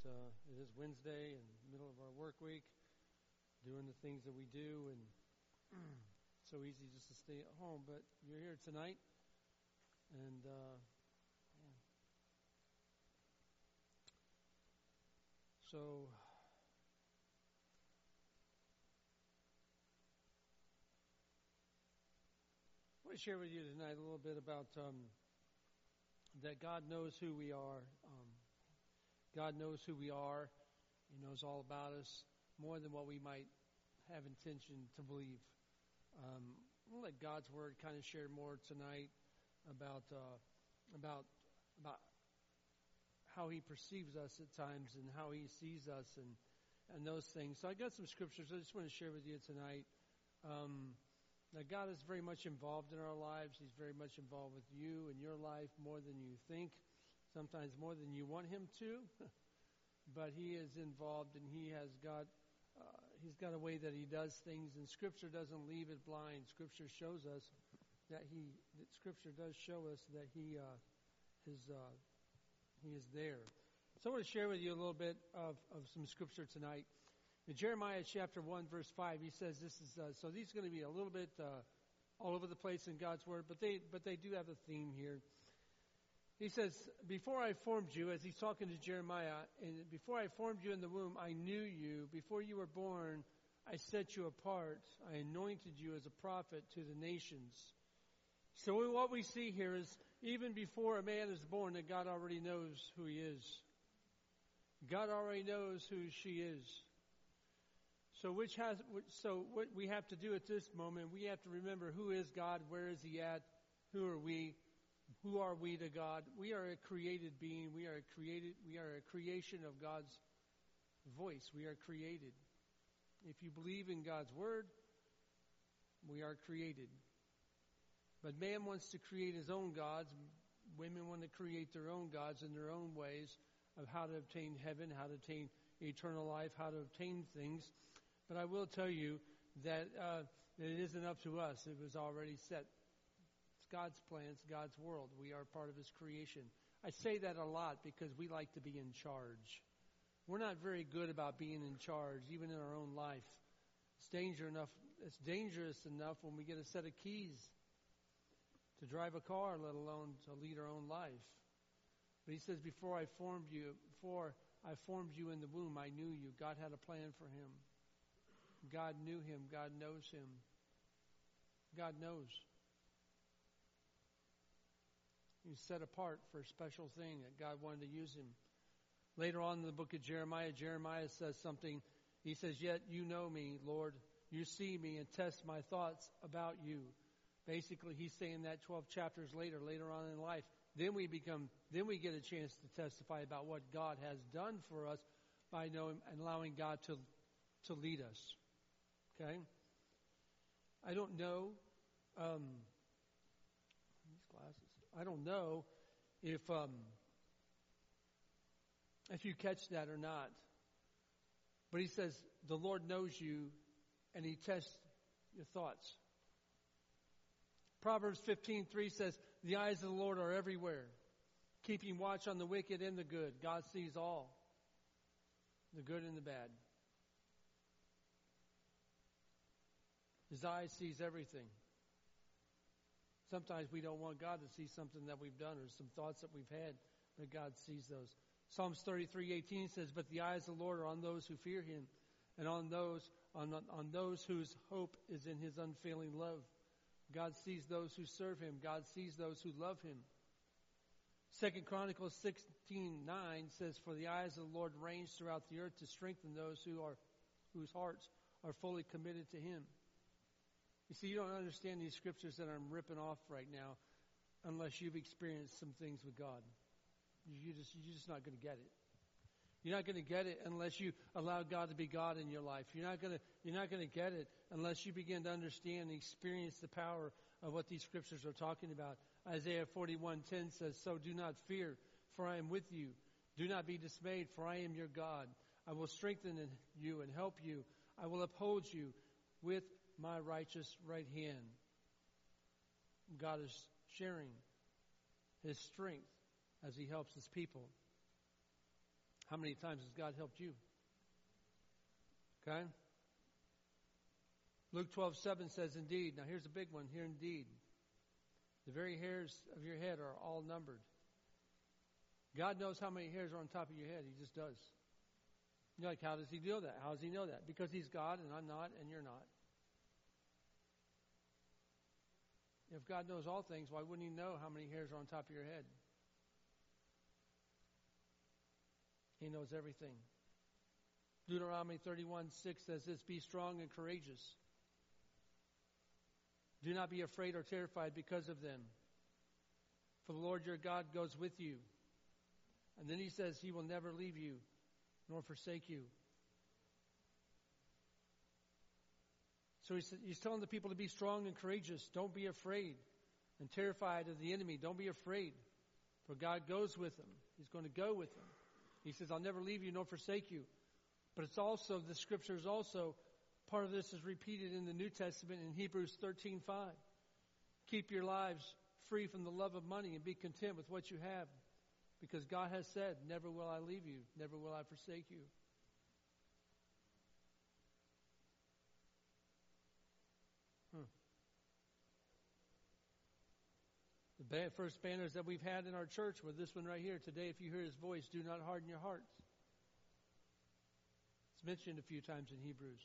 it is Wednesday in the middle of our work week, doing the things that we do, and so easy just to stay at home. But you're here tonight, and so I want to share with you tonight a little bit about that God knows who we are. God knows who we are. He knows all about us, more than what we might have intention to believe. We'll let God's Word kind of share more tonight about how He perceives us at times and how He sees us and those things. So I got some scriptures I just want to share with you tonight. That God is very much involved in our lives. He's very much involved with you and your life more than you think, sometimes more than you want Him to. But He is involved, and He's got a way that He does things, and Scripture doesn't leave it blind. Scripture shows us that Scripture does show us that He is there. So I want to share with you a little bit of some Scripture tonight. In Jeremiah chapter 1, verse 5, he says this is, so these are going to be a little bit all over the place in God's Word, but they do have a theme here. He says, before I formed you, as he's talking to Jeremiah, and before I formed you in the womb, I knew you. Before you were born, I set you apart. I anointed you as a prophet to the nations. So what we see here is, even before a man is born, that God already knows who he is. God already knows who she is. So what we have to do at this moment, we have to remember, who is God? Where is He at? Who are we? Who are we to God? We are a created being. We are a creation of God's voice. We are created. If you believe in God's Word, we are created. But man wants to create his own gods. Women want to create their own gods in their own ways of how to obtain heaven, how to obtain eternal life, how to obtain things. But I will tell you that it isn't up to us. It was already set. It's God's plan. It's God's world. We are part of His creation. I say that a lot because we like to be in charge. We're not very good about being in charge, even in our own life. It's dangerous enough when we get a set of keys to drive a car, let alone to lead our own life. But He says, before I formed you in the womb, I knew you. God had a plan for him. God knew him. God knows him. God knows. He's set apart for a special thing that God wanted to use him. Later on in the book of Jeremiah, Jeremiah says something. He says, yet you know me, Lord. You see me and test my thoughts about you. Basically, he's saying that 12 chapters later on in life. Then we get a chance to testify about what God has done for us by knowing and allowing God to lead us. Okay? I don't know. These glasses. I don't know if you catch that or not. But he says the Lord knows you, and He tests your thoughts. Proverbs 15:3 says, the eyes of the Lord are everywhere, keeping watch on the wicked and the good. God sees all, the good and the bad. His eye sees everything. Sometimes we don't want God to see something that we've done or some thoughts that we've had, but God sees those. Psalms 33:18 says, but the eyes of the Lord are on those who fear Him, and on those whose hope is in His unfailing love. God sees those who serve Him. God sees those who love Him. 2 Chronicles 16:9 says, for the eyes of the Lord range throughout the earth to strengthen those whose hearts are fully committed to Him. You see, you don't understand these scriptures that I'm ripping off right now unless you've experienced some things with God. You're just not going to get it. You're not going to get it unless you allow God to be God in your life. You're not going to get it unless you begin to understand and experience the power of what these scriptures are talking about. Isaiah 41:10 says, so do not fear, for I am with you. Do not be dismayed, for I am your God. I will strengthen you and help you. I will uphold you with my righteous right hand. God is sharing His strength as He helps His people. How many times has God helped you? Okay? Luke 12:7 says, indeed. Now here's a big one here, indeed. The very hairs of your head are all numbered. God knows how many hairs are on top of your head. He just does. You're like, how does he know that? How does he know that? Because he's God and I'm not and you're not. If God knows all things, why wouldn't he know how many hairs are on top of your head? He knows everything. Deuteronomy 31:6 says this, be strong and courageous. Do not be afraid or terrified because of them. For the Lord your God goes with you. And then he says he will never leave you nor forsake you. So he's telling the people to be strong and courageous. Don't be afraid and terrified of the enemy. Don't be afraid. For God goes with them. He's going to go with them. He says, I'll never leave you nor forsake you. But it's also, the scripture is also, part of this is repeated in the New Testament in Hebrews 13:5. Keep your lives free from the love of money and be content with what you have. Because God has said, never will I leave you, never will I forsake you. The first banners that we've had in our church were this one right here. Today, if you hear his voice, do not harden your hearts. It's mentioned a few times in Hebrews.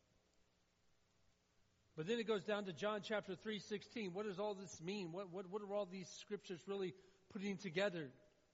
But then it goes down to John chapter 3:16. What does all this mean? What are all these scriptures really putting together?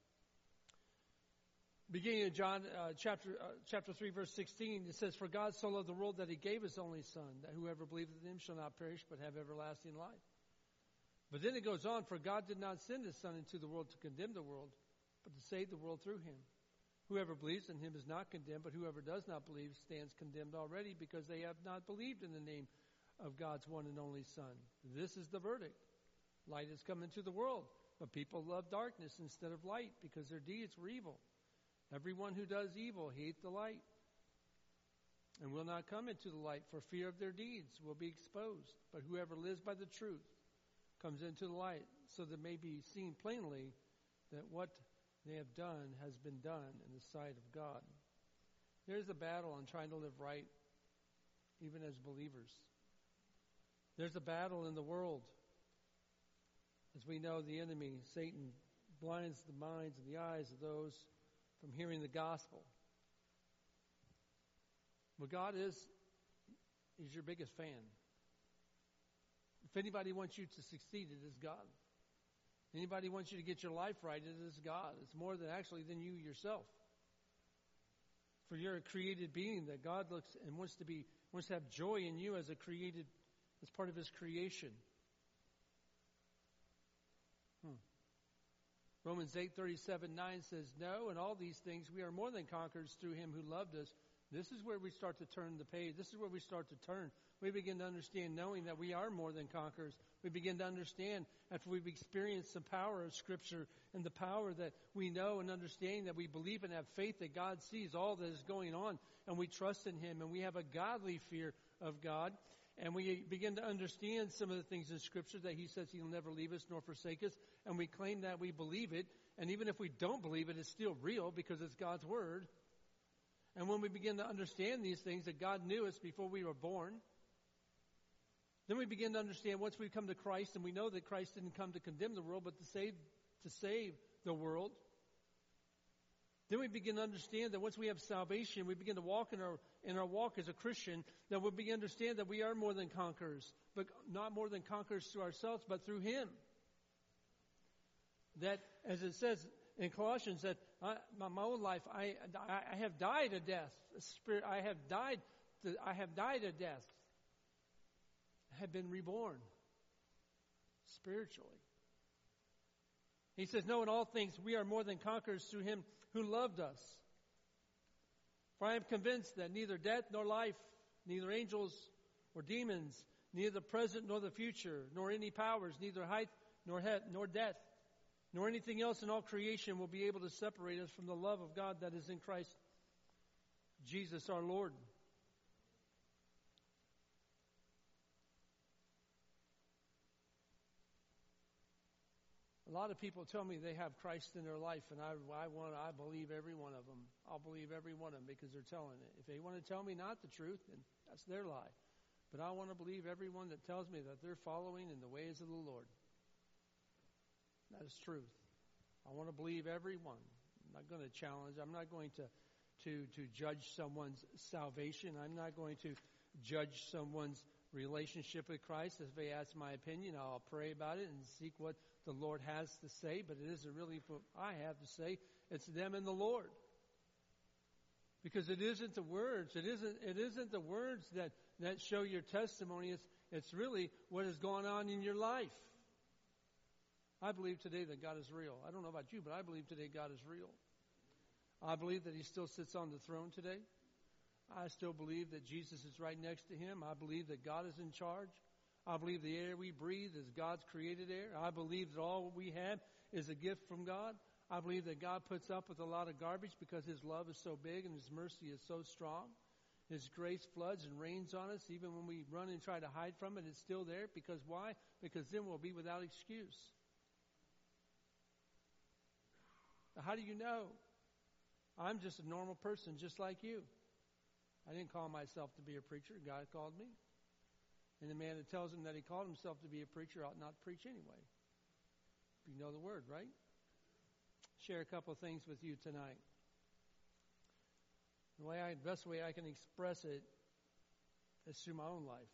Beginning in John chapter 3 verse 16, it says, for God so loved the world that he gave his only Son, that whoever believes in him shall not perish but have everlasting life. But then it goes on, for God did not send his Son into the world to condemn the world, but to save the world through him. Whoever believes in him is not condemned, but whoever does not believe stands condemned already, because they have not believed in the name of God's one and only Son. This is the verdict. Light has come into the world, but people love darkness instead of light, because their deeds were evil. Everyone who does evil hates the light, and will not come into the light, for fear of their deeds will be exposed. But whoever lives by the truth comes into the light, so that it may be seen plainly that what they have done has been done in the sight of God. There's a battle on trying to live right, even as believers. There's a battle in the world. As we know, the enemy, Satan, blinds the minds and the eyes of those from hearing the gospel. But God is your biggest fan. If anybody wants you to succeed, it is God. Anybody wants you to get your life right, it is God. It's more than you yourself. For you're a created being that God looks and wants to have joy in you as part of his creation. Romans 8:37-9 says, no, in all these things we are more than conquerors through him who loved us. This is where we start to turn the page. This is where we start to turn. We begin to understand, knowing that we are more than conquerors. We begin to understand, after we've experienced the power of Scripture and the power that we know and understand, that we believe and have faith that God sees all that is going on, and we trust in him, and we have a godly fear of God, and we begin to understand some of the things in Scripture that he says he'll never leave us nor forsake us, and we claim that we believe it, and even if we don't believe it, it's still real because it's God's Word. And when we begin to understand these things, that God knew us before we were born, then we begin to understand once we come to Christ, and we know that Christ didn't come to condemn the world, but to save the world. Then we begin to understand that once we have salvation, we begin to walk in our walk as a Christian, that we begin to understand that we are more than conquerors, but not more than conquerors through ourselves, but through him. That, as it says in Colossians, that my own life, I have died a death. Spirit, I have died a death. I have been reborn spiritually. He says, no, in all things we are more than conquerors through him who loved us. For I am convinced that neither death nor life, neither angels or demons, neither the present nor the future, nor any powers, neither height nor depth, nor anything else in all creation will be able to separate us from the love of God that is in Christ Jesus our Lord. A lot of people tell me they have Christ in their life, and I believe every one of them. I'll believe every one of them because they're telling it. If they want to tell me not the truth, then that's their lie. But I want to believe everyone that tells me that they're following in the ways of the Lord. That is truth. I want to believe everyone. I'm not going to challenge. I'm not going to judge someone's salvation. I'm not going to judge someone's relationship with Christ. If they ask my opinion, I'll pray about it and seek what the Lord has to say, but it isn't really what I have to say. It's them and the Lord. Because it isn't the words. It isn't the words that show your testimony. It's really what has gone on in your life. I believe today that God is real. I don't know about you, but I believe today God is real. I believe that He still sits on the throne today. I still believe that Jesus is right next to Him. I believe that God is in charge. I believe the air we breathe is God's created air. I believe that all we have is a gift from God. I believe that God puts up with a lot of garbage because His love is so big and His mercy is so strong. His grace floods and rains on us. Even when we run and try to hide from it, it's still there. Because why? Because then we'll be without excuse. How do you know? I'm just a normal person, just like you. I didn't call myself to be a preacher. God called me. And the man that tells him that he called himself to be a preacher ought not preach anyway. You know the word, right? Share a couple of things with you tonight. The best way I can express it is through my own life.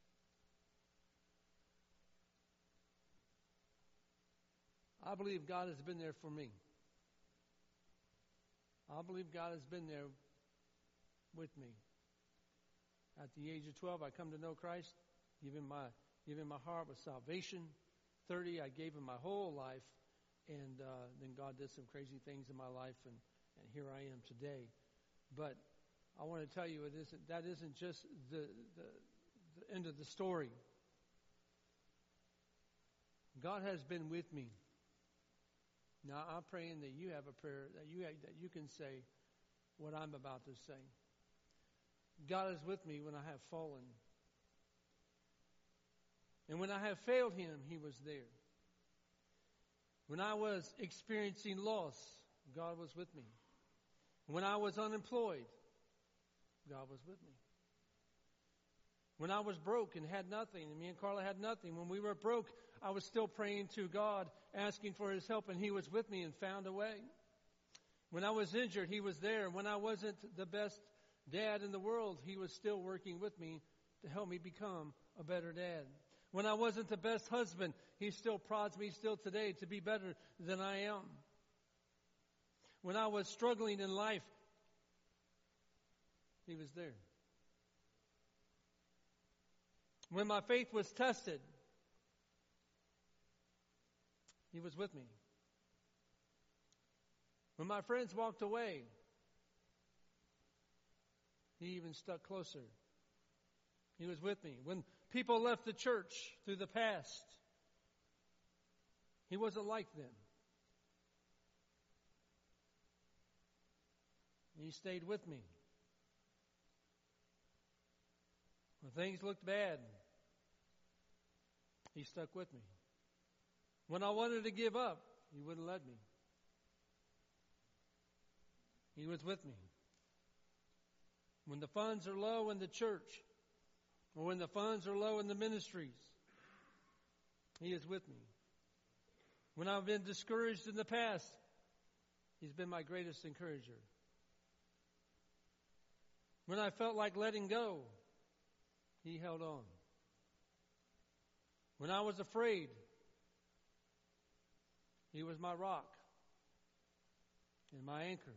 I believe God has been there for me. I believe God has been there with me. At the age of 12, I come to know Christ, give him my heart with salvation. 30, I gave Him my whole life, and then God did some crazy things in my life, and here I am today. But I want to tell you, that isn't just the end of the story. God has been with me. Now I'm praying that you have a prayer that you can say what I'm about to say. God is with me when I have fallen. And when I have failed Him, He was there. When I was experiencing loss, God was with me. When I was unemployed, God was with me. When I was broke and had nothing, and me and Carla had nothing, when we were broke, I was still praying to God, asking for His help, and He was with me and found a way. When I was injured, He was there. When I wasn't the best dad in the world, He was still working with me to help me become a better dad. When I wasn't the best husband, He still prods me still today to be better than I am. When I was struggling in life, He was there. When my faith was tested, He was with me. When my friends walked away, He even stuck closer. He was with me. When people left the church through the past, He wasn't like them. He stayed with me. When things looked bad, He stuck with me. When I wanted to give up, He wouldn't let me. He was with me. When the funds are low in the church, or when the funds are low in the ministries, He is with me. When I've been discouraged in the past, He's been my greatest encourager. When I felt like letting go, He held on. When I was afraid, He was my rock and my anchor.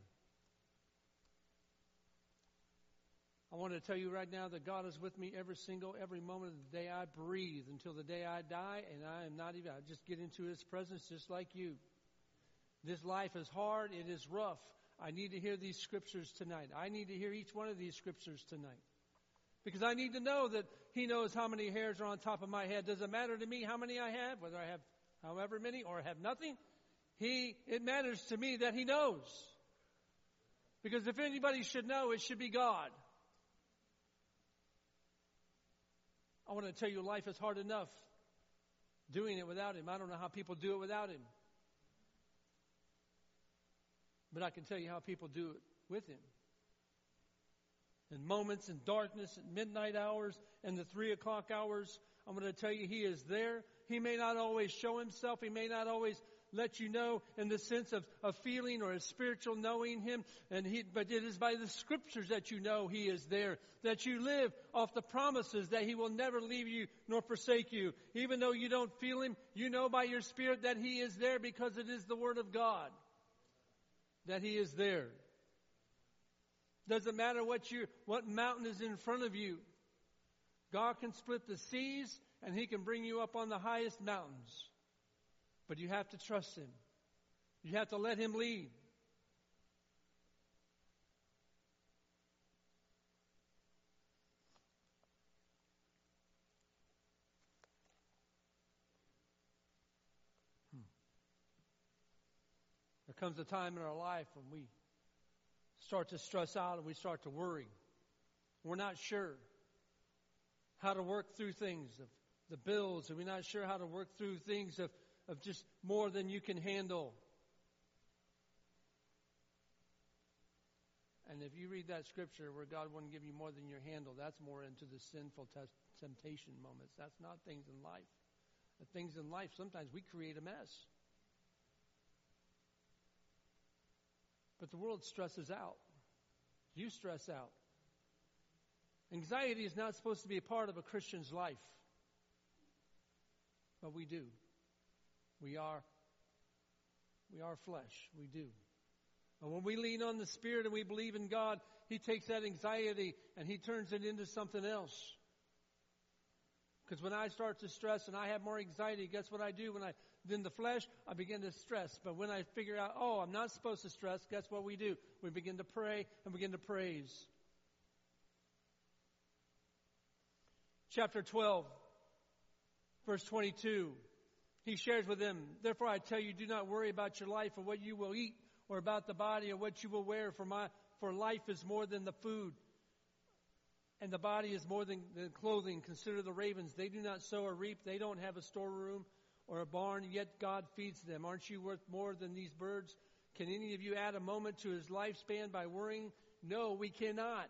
I want to tell you right now that God is with me every moment of the day I breathe until the day I die, and I just get into His presence just like you. This life is hard. It is rough. I need to hear these scriptures tonight. I need to hear each one of these scriptures tonight. Because I need to know that He knows how many hairs are on top of my head. Does it matter to me how many I have, whether I have however many or have nothing? It matters to me that He knows. Because if anybody should know, it should be God. I want to tell you, life is hard enough doing it without Him. I don't know how people do it without Him. But I can tell you how people do it with Him. In moments in darkness, at midnight hours, and the 3 o'clock hours, I'm going to tell you He is there. He may not always show Himself. He may not always let you know in the sense of feeling or a spiritual knowing Him. But it is by the Scriptures that you know He is there. That you live off the promises that He will never leave you nor forsake you. Even though you don't feel Him, you know by your spirit that He is there because it is the Word of God. That He is there. Doesn't matter what mountain is in front of you. God can split the seas and He can bring you up on the highest mountains. But you have to trust Him. You have to let Him lead. There comes a time in our life when we start to stress out and we start to worry. We're not sure how to work through things of the bills, and we're not sure how to work through things of just more than you can handle. And if you read that scripture where God wouldn't give you more than your handle, that's more into the sinful temptation moments. That's not things in life. The things in life, sometimes we create a mess. But the world stresses out. You stress out. Anxiety is not supposed to be a part of a Christian's life. But we do. We are flesh. We do. And when we lean on the Spirit and we believe in God, He takes that anxiety and He turns it into something else. Because when I start to stress and I have more anxiety, guess what I do? In the flesh, I begin to stress. But when I figure out, I'm not supposed to stress, guess what we do? We begin to pray and begin to praise. Chapter 12, verse 22. He shares with them, therefore I tell you, do not worry about your life or what you will eat, or about the body or what you will wear, for life is more than the food, and the body is more than clothing. Consider the ravens. They do not sow or reap. They don't have a storeroom or a barn, yet God feeds them. Aren't you worth more than these birds? Can any of you add a moment to his lifespan by worrying? No, we cannot.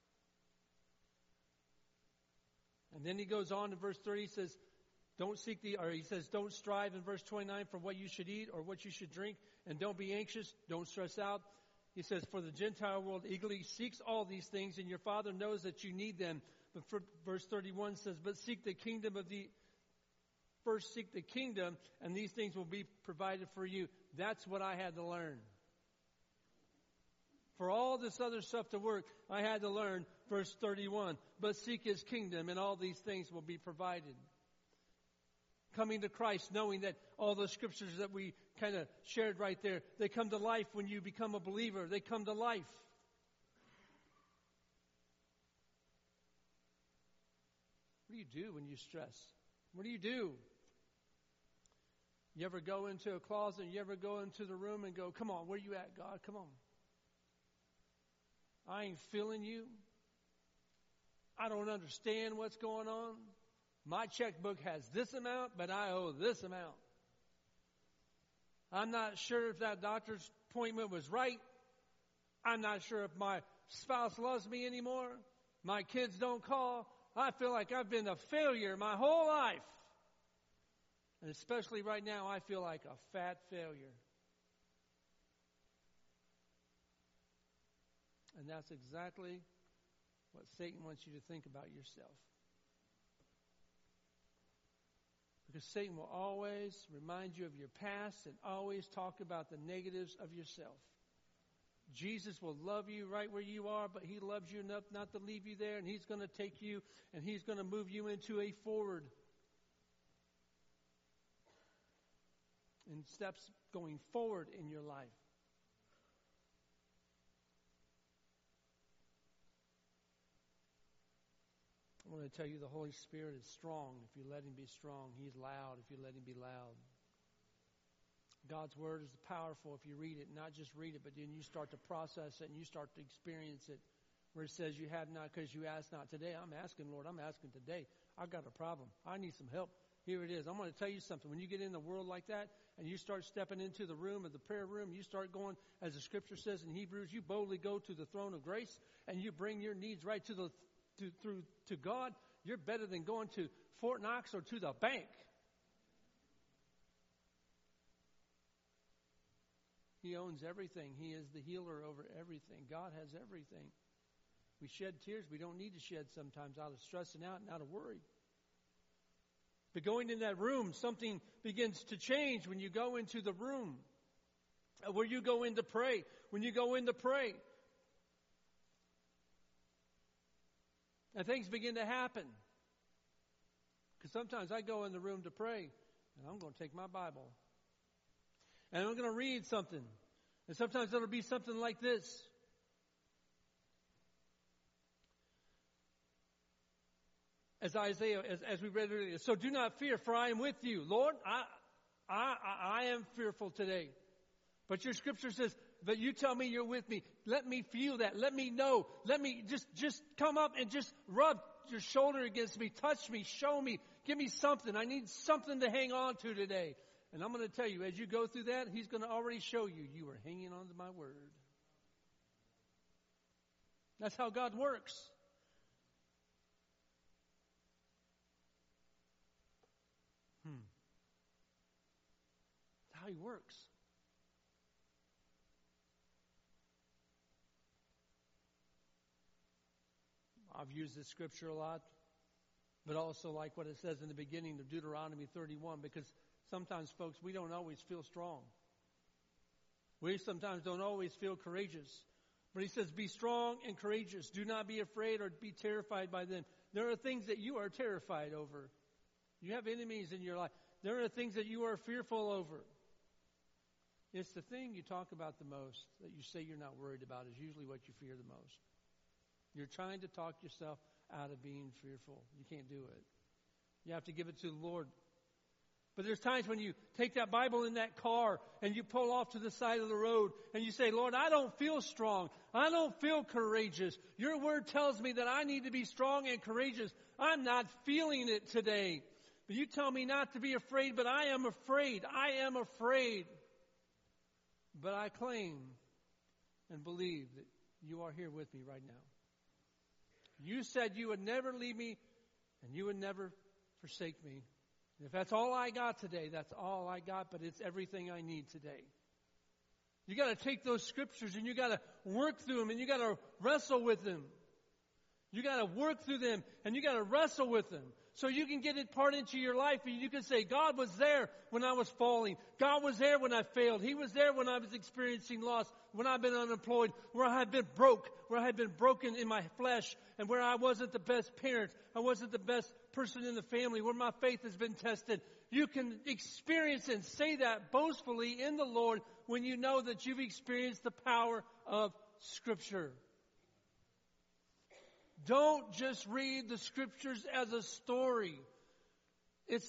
And then he goes on in verse 30, he says, don't strive in verse 29 for what you should eat or what you should drink, and don't be anxious, don't stress out. He says, for the Gentile world eagerly seeks all these things, and your Father knows that you need them. But verse 31 says, but first seek the kingdom, and these things will be provided for you. That's what I had to learn. For all this other stuff to work, I had to learn verse 31. But seek His kingdom, and all these things will be provided. Coming to Christ, knowing that all the scriptures that we kind of shared right there, they come to life when you become a believer. They come to life. What do you do when you stress? What do you do? You ever go into a closet, you ever go into the room and go, come on, where you at, God? Come on. I ain't feeling you. I don't understand what's going on. My checkbook has this amount, but I owe this amount. I'm not sure if that doctor's appointment was right. I'm not sure if my spouse loves me anymore. My kids don't call. I feel like I've been a failure my whole life. And especially right now, I feel like a fat failure. And that's exactly what Satan wants you to think about yourself. Because Satan will always remind you of your past and always talk about the negatives of yourself. Jesus will love you right where you are, but He loves you enough not to leave you there, and He's going to take you and He's going to move you into a forward. In steps going forward in your life. I want to tell you the Holy Spirit is strong if you let Him be strong. He's loud if you let Him be loud. God's Word is powerful if you read it. Not just read it, but then you start to process it and you start to experience it. Where it says you have not because you ask not. Today I'm asking, Lord, I'm asking today. I've got a problem. I need some help. here it is. I'm going to tell you something. When you get in the world like that and you start stepping into the room of the prayer room, you start going, as the scripture says in Hebrews, you boldly go to the throne of grace and you bring your needs right to God. You're better than going to Fort Knox or to the bank. He owns everything. He is the healer over everything. God has everything. We shed tears we don't need to shed sometimes out of stressing out and out of worry. But going in that room, something begins to change when you go into the room. Where you go in to pray. When you go in to pray. And things begin to happen. Because sometimes I go in the room to pray, and I'm going to take my Bible. And I'm going to read something. And sometimes it'll be something like this. As Isaiah, as we read earlier, so do not fear, for I am with you. Lord, I am fearful today. But your scripture says, but you tell me you're with me. Let me feel that. Let me know. Let me just come up and just rub your shoulder against me. Touch me. Show me. Give me something. I need something to hang on to today. And I'm going to tell you, as you go through that, He's going to already show you are hanging on to my word. That's how God works. That's how He works. I've used this scripture a lot, but also like what it says in the beginning of Deuteronomy 31, because sometimes, folks, we don't always feel strong. We sometimes don't always feel courageous. But He says, be strong and courageous. Do not be afraid or be terrified by them. There are things that you are terrified over. You have enemies in your life. There are things that you are fearful over. It's the thing you talk about the most that you say you're not worried about is usually what you fear the most. You're trying to talk yourself out of being fearful. You can't do it. You have to give it to the Lord. But there's times when you take that Bible in that car and you pull off to the side of the road and you say, Lord, I don't feel strong. I don't feel courageous. Your word tells me that I need to be strong and courageous. I'm not feeling it today. But you tell me not to be afraid, but I am afraid. I am afraid. But I claim and believe that you are here with me right now. You said you would never leave me and you would never forsake me. And if that's all I got today, that's all I got, but it's everything I need today. You got to take those scriptures and you got to work through them and you got to wrestle with them. You got to work through them and you got to wrestle with them. So you can get it part into your life and you can say, God was there when I was falling. God was there when I failed. He was there when I was experiencing loss, when I've been unemployed, where I had been broke, where I had been broken in my flesh, and where I wasn't the best parent. I wasn't the best person in the family, where my faith has been tested. You can experience and say that boastfully in the Lord when you know that you've experienced the power of Scripture. Don't just read the scriptures as a story. It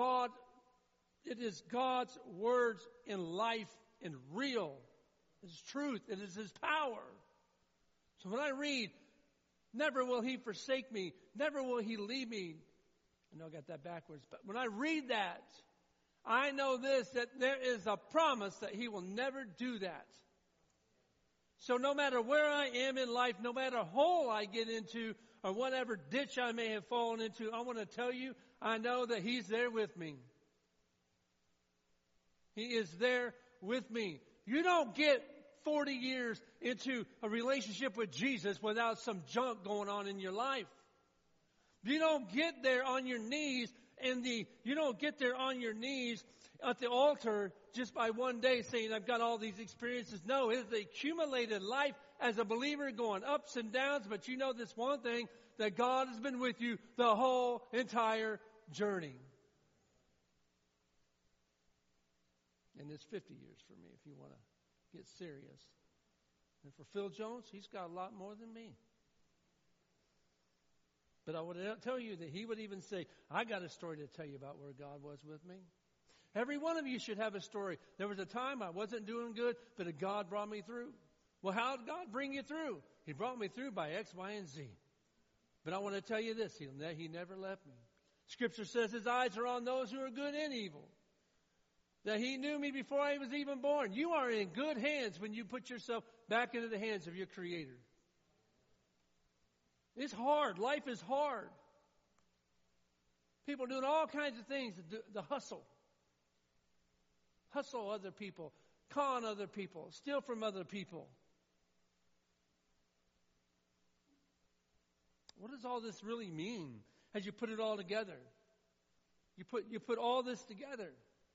is God's words in life and real. It's truth. It is His power. So when I read, never will He forsake me, never will He leave me. I know I got that backwards, but when I read that, I know this, that there is a promise that He will never do that. So no matter where I am in life, no matter hole I get into or whatever ditch I may have fallen into, I want to tell you, I know that He's there with me. He is there with me. You don't get 40 years into a relationship with Jesus without some junk going on in your life. You don't get there on your knees you don't get there on your knees at the altar just by one day saying, I've got all these experiences. No, it's the accumulated life as a believer going ups and downs. But you know this one thing, that God has been with you the whole entire journey. And it's 50 years for me if you want to get serious. And for Phil Jones, he's got a lot more than me. But I would tell you that he would even say, I got a story to tell you about where God was with me. Every one of you should have a story. There was a time I wasn't doing good, but God brought me through. Well, how did God bring you through? He brought me through by X, Y, and Z. But I want to tell you this, He never left me. Scripture says his eyes are on those who are good and evil. That he knew me before I was even born. You are in good hands when you put yourself back into the hands of your Creator. It's hard. Life is hard. People doing all kinds of things, the hustle. Hustle other people, con other people, steal from other people. What does all this really mean as you put it all together? You put all this together.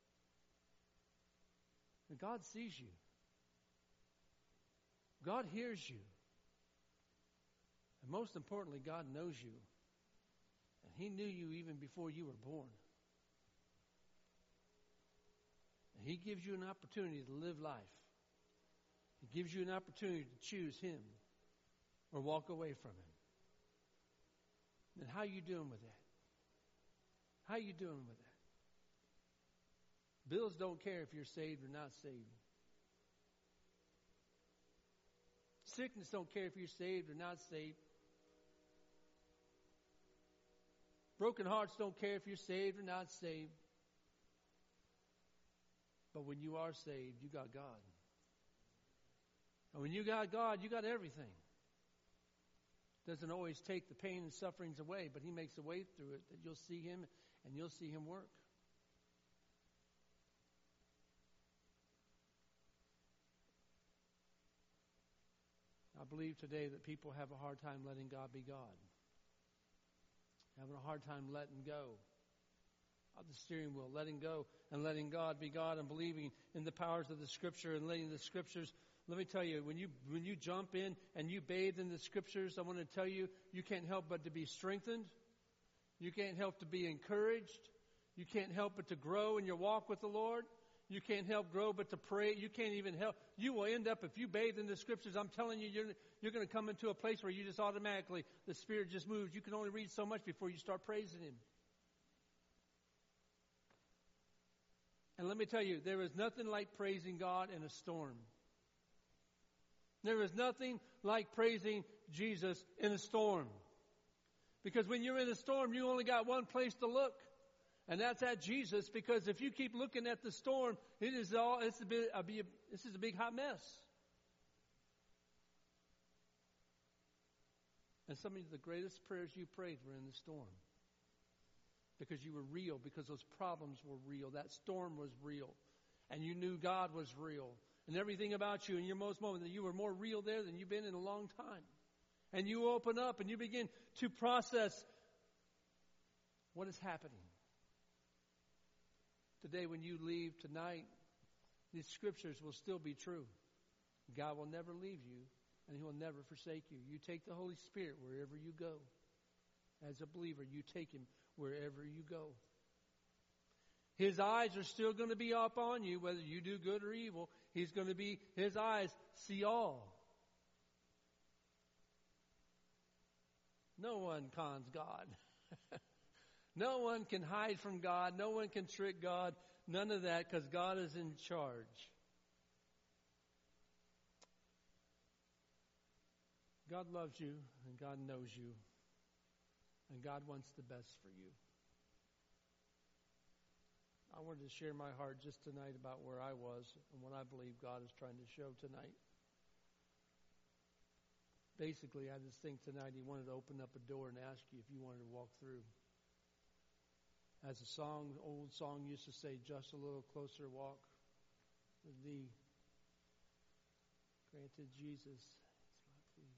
And God sees you. God hears you. And most importantly, God knows you. And He knew you even before you were born. And He gives you an opportunity to live life. He gives you an opportunity to choose Him or walk away from Him. And how are you doing with that? How are you doing with that? Bills don't care if you're saved or not saved. Sickness don't care if you're saved or not saved. Broken hearts don't care if you're saved or not saved. But when you are saved, you got God. And when you got God, you got everything. Doesn't always take the pain and sufferings away, but He makes a way through it that you'll see Him and you'll see Him work. I believe today that people have a hard time letting God be God. Having a hard time letting go of the steering wheel, letting go and letting God be God, and believing in the powers of the Scripture and letting the Scriptures. Let me tell you, when you jump in and you bathe in the Scriptures, I want to tell you, you can't help but to be strengthened. You can't help to be encouraged. You can't help but to grow in your walk with the Lord. You can't help grow but to pray. You can't even help. You will end up, if you bathe in the Scriptures, I'm telling you, you're going to come into a place where you just automatically, the Spirit just moves. You can only read so much before you start praising Him. And let me tell you, there is nothing like praising God in a storm. There is nothing like praising Jesus in a storm. Because when you're in a storm, you only got one place to look. And that's at Jesus, because if you keep looking at the storm, this is a big hot mess. And some of the greatest prayers you prayed were in the storm. Because you were real, because those problems were real. That storm was real. And you knew God was real. And everything about you in your most moment, that you were more real there than you've been in a long time. And you open up and you begin to process what is happening. Today, when you leave tonight, these Scriptures will still be true. God will never leave you, and He will never forsake you. You take the Holy Spirit wherever you go. As a believer, you take Him wherever you go. His eyes are still going to be up on you, whether you do good or evil. His eyes see all. No one cons God. No one can hide from God. No one can trick God. None of that, because God is in charge. God loves you, and God knows you, and God wants the best for you. I wanted to share my heart just tonight about where I was and what I believe God is trying to show tonight. Basically, I just think tonight He wanted to open up a door and ask you if you wanted to walk through. As a old song used to say, just a little closer walk with Thee. Granted, Jesus, it's my plea.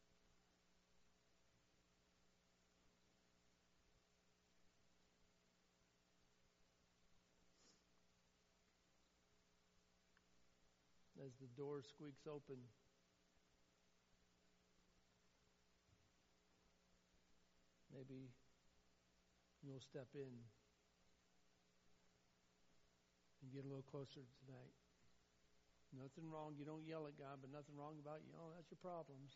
As the door squeaks open, maybe you'll step in and get a little closer tonight. Nothing wrong. You don't yell at God, but nothing wrong about you. Oh, that's your problems.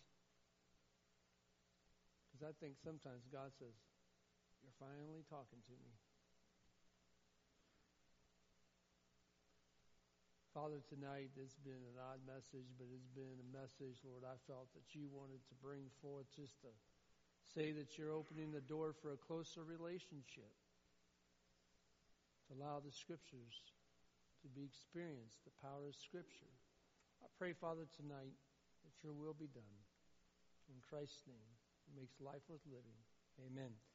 Because I think sometimes God says, you're finally talking to me. Father, tonight it's been an odd message, but it's been a message, Lord, I felt that you wanted to bring forth, just to say that you're opening the door for a closer relationship. to allow the Scriptures to be experienced, the power of Scripture. I pray, Father, tonight that your will be done. In Christ's name, who makes life worth living. Amen.